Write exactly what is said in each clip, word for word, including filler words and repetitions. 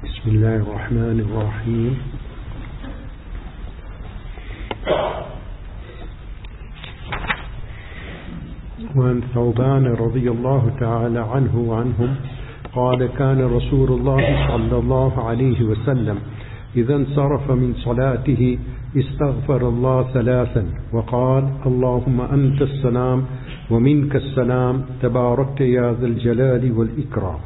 بسم الله الرحمن الرحيم. وعن ثوبان رضي الله تعالى عنه وعنهم قال كان رسول الله صلى الله عليه وسلم إذا انصرف من صلاته استغفر الله ثلاثا وقال اللهم أنت السلام ومنك السلام تباركت يا ذا الجلال والإكرام.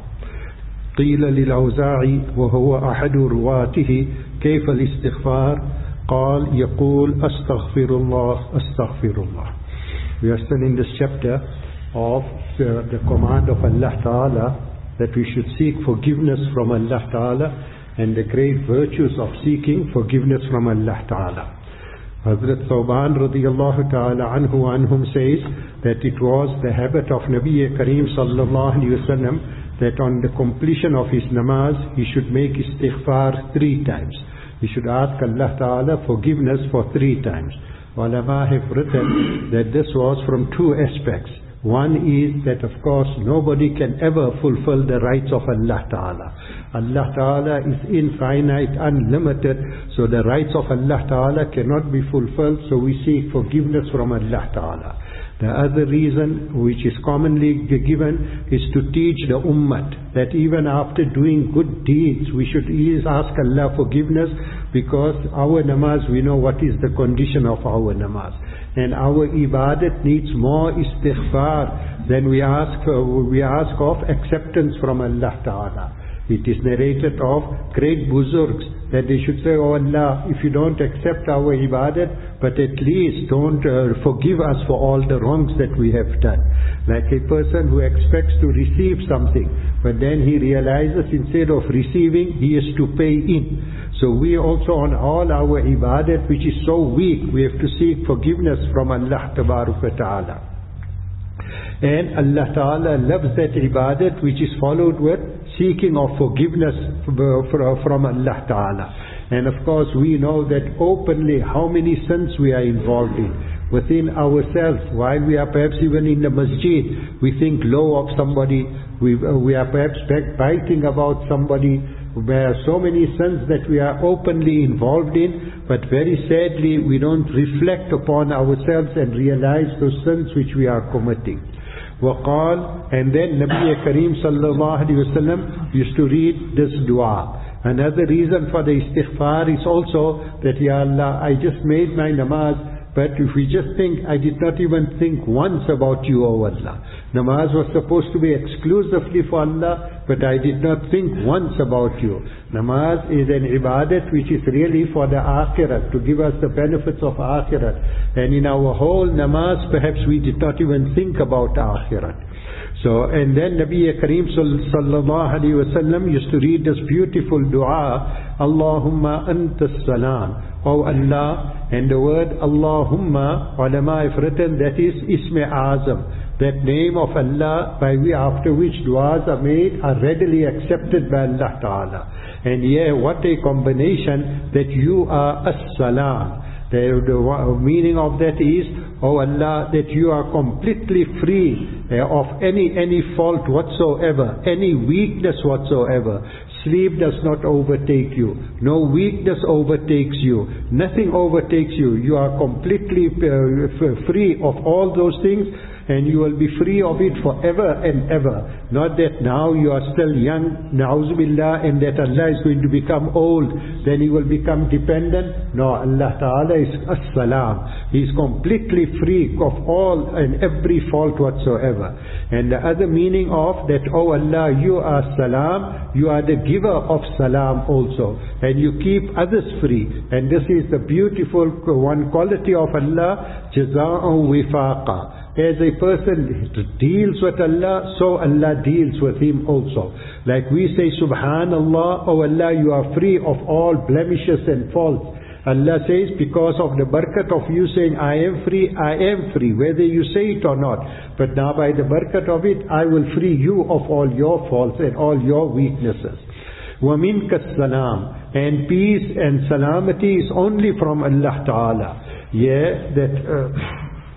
قيل للأوزاعي وهو أحد رواته كيف الاستغفار؟ قال يقول أستغفر الله أستغفر الله. We are still in this chapter of uh, the command of Allah Ta'ala that we should seek forgiveness from Allah Ta'ala and the great virtues of seeking forgiveness from Allah Ta'ala. Hazrat Thawban radiyallahu ta'ala anhu anhum says that it was the habit of Nabi Kareem sallallahu alayhi wa sallam that on the completion of his namaz he should make istighfar three times. He should ask Allah Ta'ala forgiveness for three times. Ulama have written that this was from two aspects. One is that of course nobody can ever fulfill the rights of Allah Ta'ala. Allah Ta'ala is infinite, unlimited, so the rights of Allah Ta'ala cannot be fulfilled, so we seek forgiveness from Allah Ta'ala. The other reason which is commonly given is to teach the ummah that even after doing good deeds we should ask Allah forgiveness, because our namaz, we know what is the condition of our namaz. And our ibadat needs more istighfar than we ask, uh, we ask of acceptance from Allah Ta'ala. It is narrated of great buzurgs that they should say, oh Allah, if you don't accept our ibadat, but at least don't uh, forgive us for all the wrongs that we have done. Like a person who expects to receive something, but then he realizes instead of receiving, he has to pay in. So we also on all our ibadat, which is so weak, we have to seek forgiveness from Allah Ta'ala. And Allah Ta'ala loves that ibadat which is followed with seeking of forgiveness from Allah Ta'ala. And of course we know that openly how many sins we are involved in within ourselves. While we are perhaps even in the masjid, we think low of somebody, we, uh, we are perhaps backbiting about somebody. There are so many sins that we are openly involved in, but very sadly we don't reflect upon ourselves and realize those sins which we are committing. وقال, and then Nabi Kareem sallallahu alayhi wa sallam used to read this dua. Another reason for the istighfar is also that, Ya Allah, I just made my namaz, but if we just think, I did not even think once about you, O Allah. Namaz was supposed to be exclusively for Allah, but I did not think once about you. Namaz is an ibadat which is really for the akhirat, to give us the benefits of akhirat. And in our whole namaz, perhaps we did not even think about akhirat. So, and then Nabi Kareem sallallahu alayhi wa sallam used to read this beautiful dua, Allahumma anta salam. O Allah, and the word Allahumma, ulama have written that is Isme Azam, that name of Allah by we after which du'as are made are readily accepted by Allah Ta'ala. And yeah, what a combination that you are As-Salam. The, the meaning of that is, O Allah, that you are completely free uh, of any any fault whatsoever, any weakness whatsoever. Sleep does not overtake you. No weakness overtakes you. Nothing overtakes you. You are completely uh, free of all those things, and you will be free of it forever and ever. Not that now you are still young, na'uzubillah, and that Allah is going to become old, then He will become dependent. No, Allah Ta'ala is as-salam. He is completely free of all and every fault whatsoever. And the other meaning of that, oh Allah, you are salam, you are the giver of salam also, and you keep others free. And this is the beautiful one quality of Allah, jaza'an wifaqa. As a person deals with Allah, so Allah deals with him also. Like we say, Subhanallah, oh Allah, you are free of all blemishes and faults. Allah says, because of the barakat of you saying, I am free, I am free, whether you say it or not. But now by the barakat of it, I will free you of all your faults and all your weaknesses. وَمِنْكَ السَّلَامِ, and peace and salamity is only from Allah Ta'ala. Yeah, that... Uh,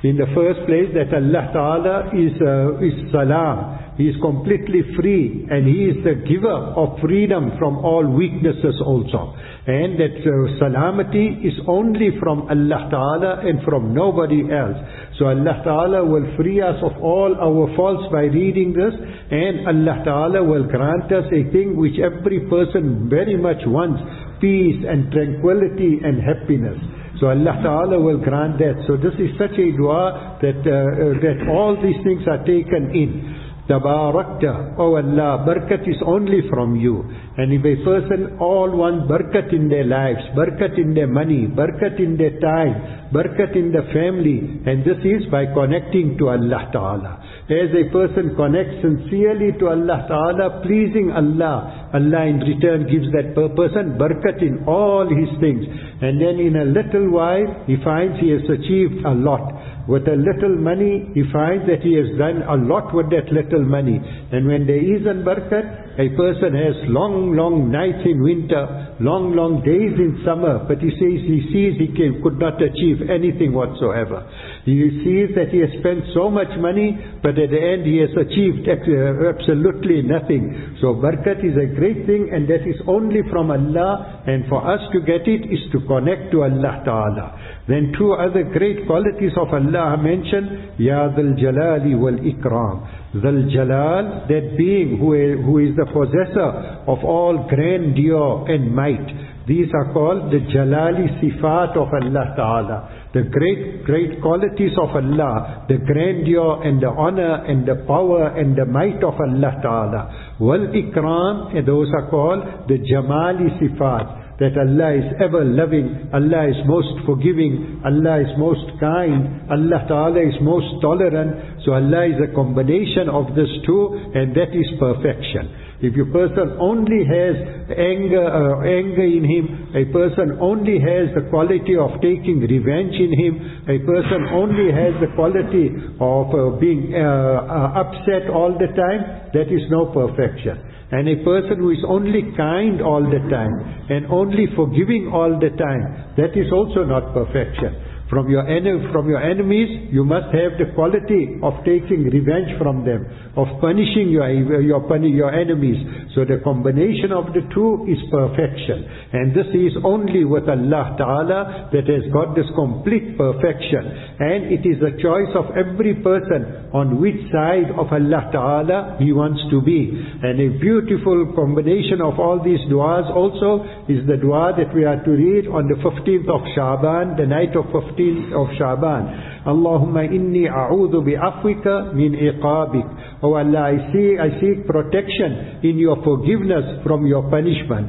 In the first place, that Allah Ta'ala is, uh, is salam. He is completely free, and He is the giver of freedom from all weaknesses also. And that uh, salamity is only from Allah Ta'ala and from nobody else. So Allah Ta'ala will free us of all our faults by reading this, and Allah Ta'ala will grant us a thing which every person very much wants: peace and tranquility and happiness. So Allah Ta'ala will grant that. So this is such a dua that, uh, uh, that all these things are taken in. Tabarakta, oh Allah, barakat is only from you. And if a person all want barakat in their lives, barakat in their money, barakat in their time, barakat in the family, and this is by connecting to Allah Ta'ala. As a person connects sincerely to Allah Ta'ala, pleasing Allah, Allah in return gives that person barakat in all his things. And then in a little while, he finds he has achieved a lot. With a little money, he finds that he has done a lot with that little money. And when there isn't barakat, a person has long, long nights in winter, long, long days in summer, but he says he sees he can, could not achieve anything whatsoever. He sees that he has spent so much money, but at the end he has achieved absolutely nothing. So barakat is a great thing, and that is only from Allah, and for us to get it is to connect to Allah Ta'ala. Then two other great qualities of Allah are mentioned: Ya Dhal Jalali wal Ikram. Dhal Jalal, that being who is, who is the possessor of all grandeur and might. These are called the Jalali Sifat of Allah Ta'ala. The great, great qualities of Allah, the grandeur and the honor and the power and the might of Allah Ta'ala. Wal Ikram, and those are called the Jamali Sifat. That Allah is ever loving, Allah is most forgiving, Allah is most kind, Allah Ta'ala is most tolerant. So Allah is a combination of this two, and that is perfection. If a person only has anger, uh, anger in him, a person only has the quality of taking revenge in him, a person only has the quality of uh, being uh, uh, upset all the time, that is no perfection. And a person who is only kind all the time and only forgiving all the time, that is also not perfection. From your, en- from your enemies, you must have the quality of taking revenge from them, of punishing your, your, your enemies. So the combination of the two is perfection. And this is only with Allah Ta'ala that has got this complete perfection. And it is the choice of every person on which side of Allah Ta'ala he wants to be. And a beautiful combination of all these du'as also is the du'a that we are to read on the fifteenth of Shaban, the night of fifteenth of Shaban. Allahumma inni a'udhu bi'afwika min iqabik. Oh Allah, I seek, I seek protection in your forgiveness from your punishment.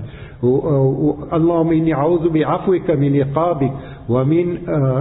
Allahumma inni a'udhu bi'afwika min iqabik wa min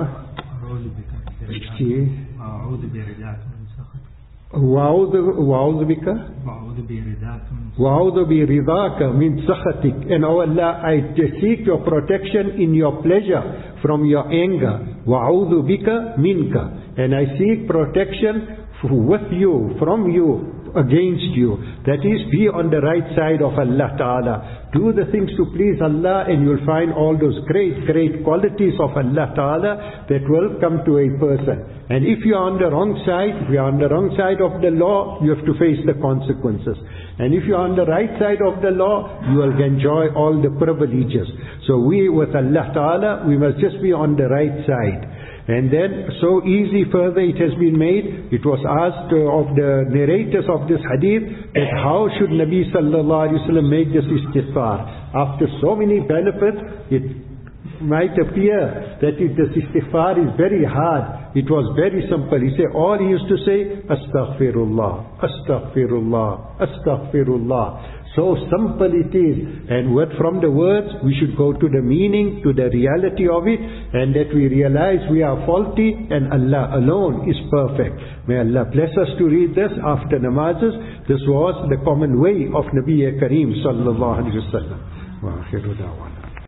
wa'udhu bika وَأَعُوذُ بِرِضَاكَ مِنْ سَخَطِكَ. And oh Allah, I seek your protection in your pleasure from your anger. وَأَعُوذُ بِكَ مِنْكَ. And I seek protection with you, from you, against you. That is, be on the right side of Allah Ta'ala. Do the things to please Allah, and you'll find all those great, great qualities of Allah Ta'ala that will come to a person. And if you are on the wrong side, if you are on the wrong side of the law, you have to face the consequences. And if you are on the right side of the law, you will enjoy all the privileges. So we, with Allah Ta'ala, we must just be on the right side. And then, so easy further it has been made, it was asked uh, of the narrators of this hadith, that how should Nabi Sallallahu Alaihi Wasallam make this istighfar? After so many benefits, it might appear that it, this istighfar is very hard. It was very simple. He said, all he used to say, Astaghfirullah, Astaghfirullah, Astaghfirullah. So simple it is. And what from the words, we should go to the meaning, to the reality of it, and that we realize we are faulty and Allah alone is perfect. May Allah bless us to read this after namazes. This was the common way of Nabi Kareem Sallallahu Alaihi Wasallam. Wa akhiru da'wana.